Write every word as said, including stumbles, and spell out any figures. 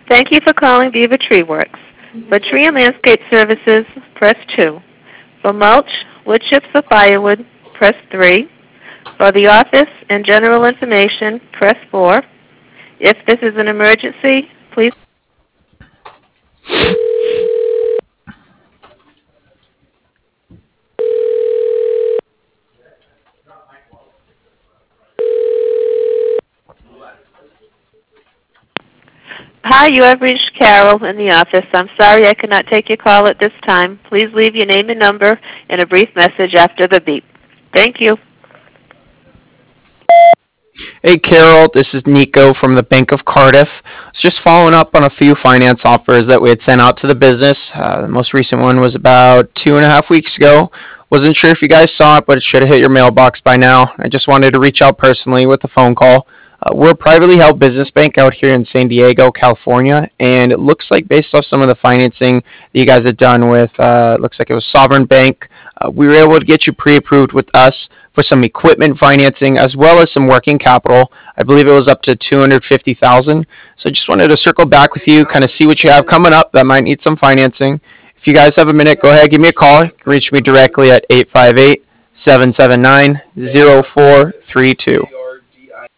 Thank you for calling Viva Tree Works. For tree and landscape services, press two. For mulch, wood chips, or firewood, press three. For the office and general information, press four. If this is an emergency, please. Hi, you have reached Carol in the office. I'm sorry I cannot take your call at this time. Please leave your name and number and a brief message after the beep. Thank you. Hey Carol, this is Nico from the Bank of Cardiff. I was just following up on a few finance offers that we had sent out to the business. Uh, the most recent one was about two and a half weeks ago. Wasn't sure if you guys saw it, but it should have hit your mailbox by now. I just wanted to reach out personally with a phone call. Uh, we're a privately held business bank out here in San Diego, California, and it looks like based off some of the financing that you guys had done with, uh, looks like it was Sovereign Bank, uh, we were able to get you pre-approved with us for some equipment financing as well as some working capital. I believe it was up to two hundred fifty thousand dollars. So I just wanted to circle back with you, kind of see what you have coming up that might need some financing. If you guys have a minute, go ahead, give me a call. You can reach me directly at eight five eight, seven seven nine, zero four three two.